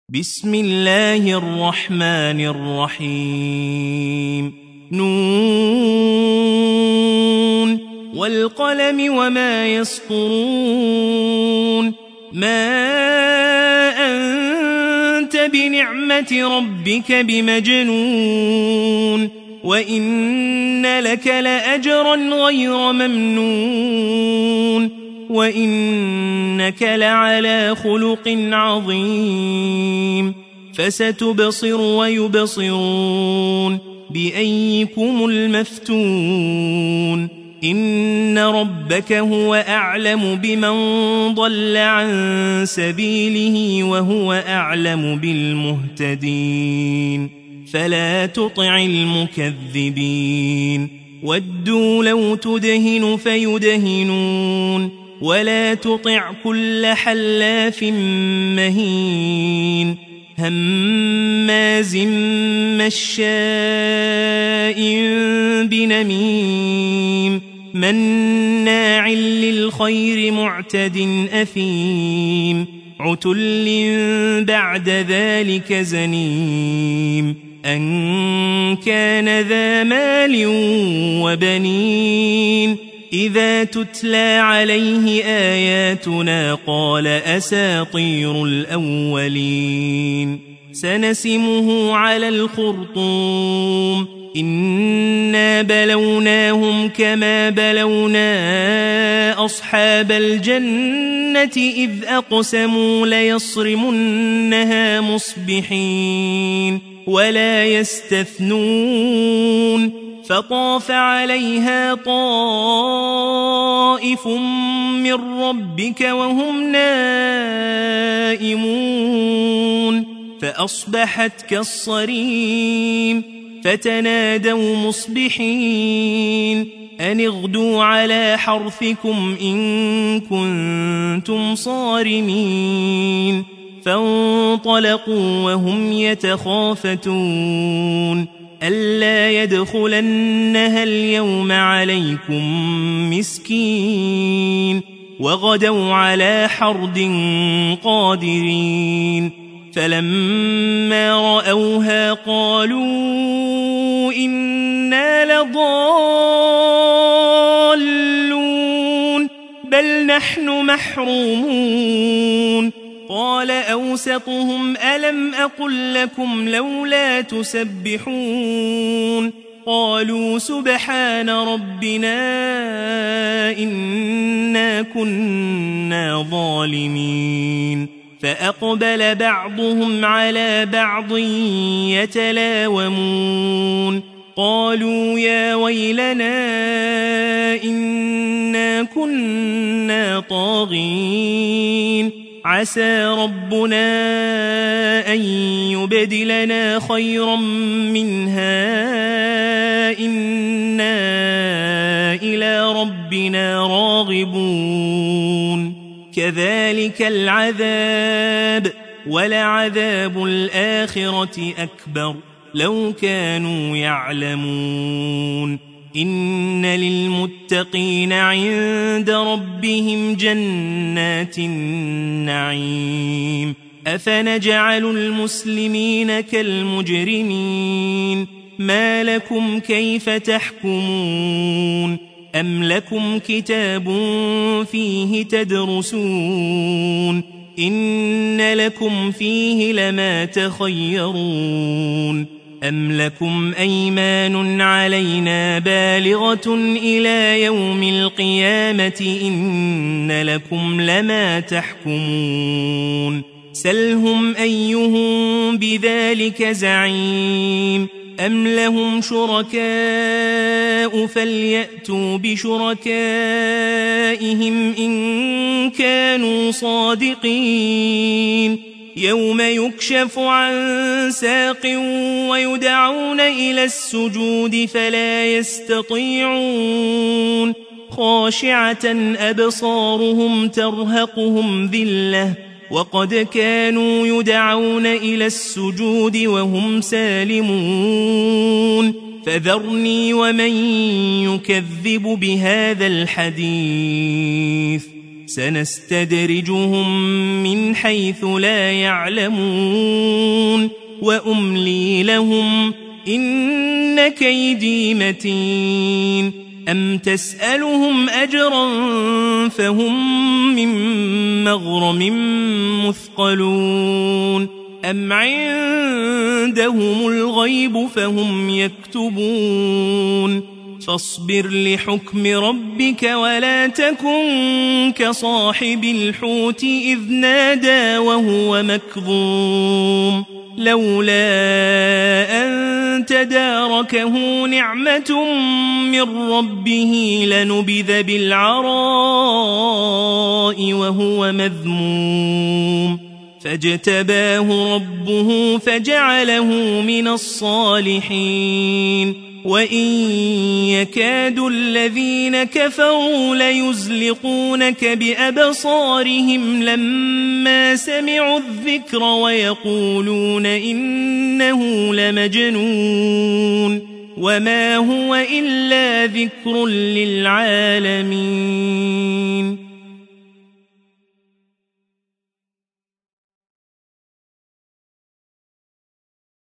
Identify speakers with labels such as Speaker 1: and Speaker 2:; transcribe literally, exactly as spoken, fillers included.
Speaker 1: بسم الله الرحمن الرحيم نون والقلم وما يسطرون ما أنت بنعمة ربك بمجنون وإن لك لأجرا غير ممنون وإنك لعلى خلق عظيم فستبصر ويبصرون بأيكم المفتون إن ربك هو أعلم بمن ضل عن سبيله وهو أعلم بالمهتدين فلا تطع المكذبين ودوا لو تدهن فيدهنون ولا تطع كل حلاف مهين هماز مشاء بنميم مناع للخير معتد أثيم عتل بعد ذلك زنيم أن كان ذا مال وبنين إذا تتلى عليه آياتنا قال أساطير الأولين سنسمه على الخرطوم إنا بلوناهم كما بلونا أصحاب الجنة إذ أقسموا ليصرمنها مصبحين ولا يستثنون فطاف عليها طائف من ربك وهم نائمون فأصبحت كالصريم فتنادوا مصبحين أن اغدوا على حرثكم إن كنتم صارمين فانطلقوا وهم يتخافتون ألا يدخلنها اليوم عليكم مسكين وغدوا على حرد قادرين فلما رأوها قالوا إنا لضالون بل نحن محرومون قال أوسطهم ألم أقل لكم لولا تسبحون قالوا سبحان ربنا إنا كنا ظالمين فأقبل بعضهم على بعض يتلاومون قالوا يا ويلنا إنا كنا طاغين عسى ربنا أن يبدلنا خيرا منها إنا إلى ربنا راغبون كذلك العذاب ولعذاب الآخرة أكبر لو كانوا يعلمون إن للمتقين عند ربهم جنات النعيم أفنجعل المسلمين كالمجرمين ما لكم كيف تحكمون أم لكم كتاب فيه تدرسون إن لكم فيه لما تخيرون أم لكم أيمان علينا بالغة إلى يوم القيامة إن لكم لما تحكمون سلهم أيهم بذلك زعيم أم لهم شركاء فليأتوا بشركائهم إن كانوا صادقين يوم يكشف عن ساق ويدعون إلى السجود فلا يستطيعون خاشعة أبصارهم ترهقهم ذلة وقد كانوا يدعون إلى السجود وهم سالمون فذرني ومن يكذب بهذا الحديث سنستدرجهم من حيث لا يعلمون وأملي لهم إن كيدي متين أم تسألهم أجرا فهم من مغرم مثقلون أم عندهم الغيب فهم يكتبون فاصبر لحكم ربك ولا تكن كصاحب الحوت إذ نادى وهو مكظوم لولا أن تداركه نعمة من ربه لنبذ بالعراء وهو مذموم فاجتباه ربه فجعله من الصالحين وإن يكاد الذين كفروا ليزلقونك بأبصارهم لما سمعوا الذكر ويقولون إنه لمجنون وما هو إلا ذكر للعالمين